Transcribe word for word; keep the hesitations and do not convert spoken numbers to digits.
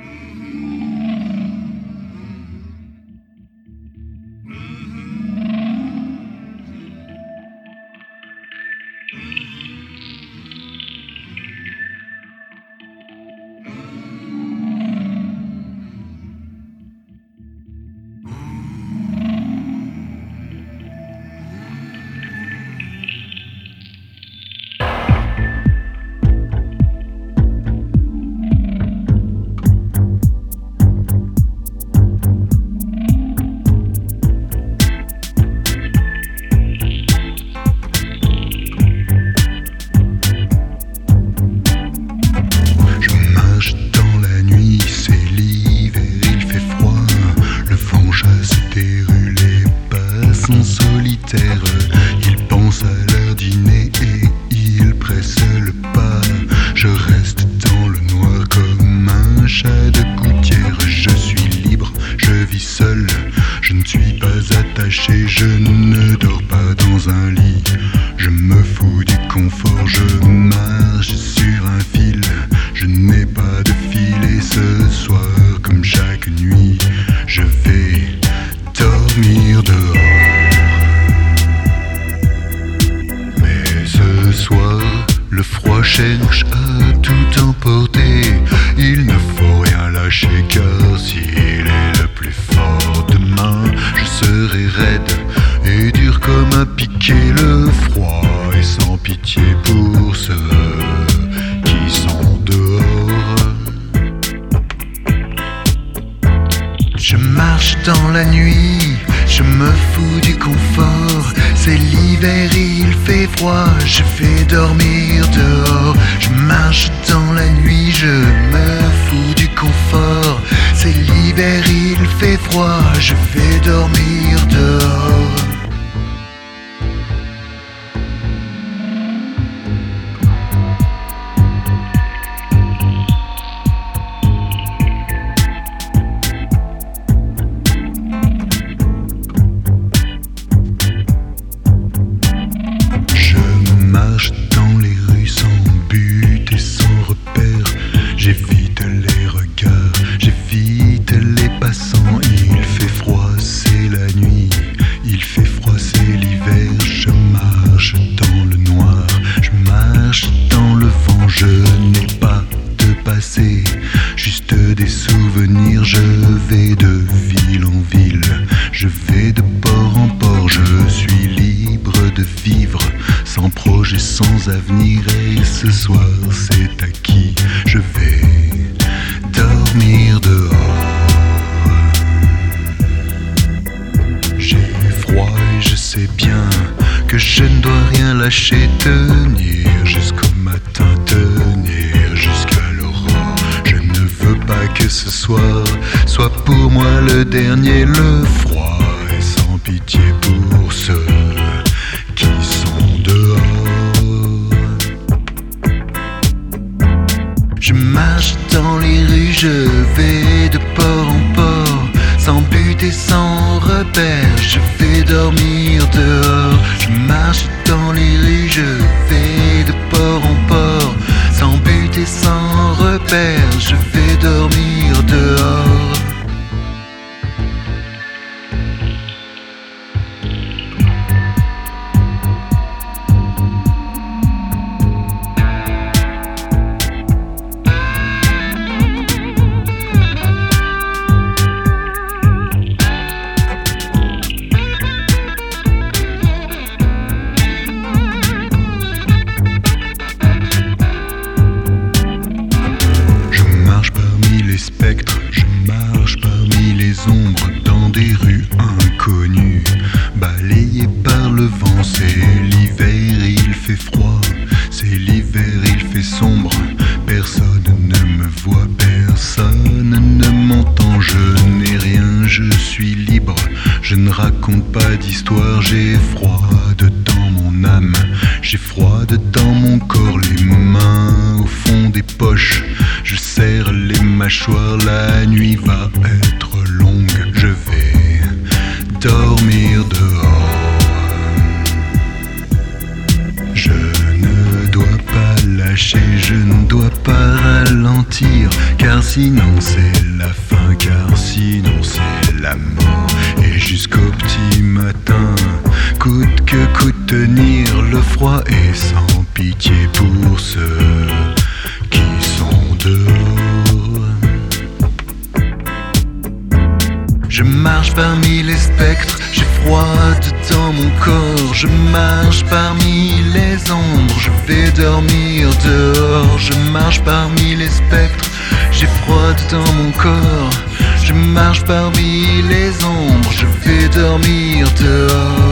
Ils pensent à leur dîner et ils pressent le pas. Je reste dans le noir comme un chat de gouttière. Je suis libre, je vis seul, je ne suis pas attaché. Je ne dors pas dans un lit, je me fous du confort. Je marche sur un fil, je n'ai pas de fil. Et ce soir, comme chaque nuit, je vais dormir dehors. Ce soir, le froid cherche à tout emporter. Il ne faut rien lâcher car s'il est le plus fort, demain je serai raide et dur comme un piquet. Le froid est sans pitié pour ceux qui sont dehors. Je marche dans la nuit, je me fous du confort. C'est l'hiver, il fait froid, je vais dormir dehors. Je marche dans la nuit, je me fous du confort. C'est l'hiver, il fait froid, je vais dormir dehors. Dans les rues sans but et sans repère, j'évite les regards, j'évite les passants. Il fait froid, c'est la nuit, il fait froid, c'est l'hiver. Je marche dans le noir, je marche dans le vent. Je n'ai pas de passé, juste des souvenirs. Je vais de ville en ville, je vais de port en port. Je suis libre de vivre sans projet, sans avenir. Et ce soir c'est acquis, je vais dormir dehors. J'ai froid et je sais bien que je ne dois rien lâcher. Tenir jusqu'au matin, tenir jusqu'à l'aurore. Je ne veux pas que ce soir soit pour moi le dernier. Le froid est sans pitié pour ceux qui sont dehors. Je marche dans les rues, je vais de port en port, sans but et sans repère. Je vais dormir dehors. Je marche dans les rues, je vais de port en port, sans but et sans repère. Je vais dormir dehors. Je marche parmi les ombres dans des rues inconnues, balayées par le vent. C'est l'hiver, il fait froid, c'est l'hiver, il fait sombre. Personne ne me voit, personne ne m'entend. Je n'ai rien, je suis libre, je ne raconte pas d'histoire. J'ai froid dans mon âme, j'ai froid dans mon corps. Les mains au fond des poches, je serre les mâchoires. La nuit va être longue, je vais dormir dehors. Je ne dois pas lâcher, je ne dois pas ralentir. sortir, car sinon c'est la fin, car sinon c'est la mort. Et jusqu'au petit matin, coûte que coûte tenir le froid, et sans pitié pour ceux qui sont dehors. Je marche parmi les spectres, j'ai froid dans mon corps. Je marche parmi les ombres, je vais dormir dehors. Je marche parmi les spectres, j'ai froid dans mon corps. Je marche parmi les ombres, je vais dormir dehors.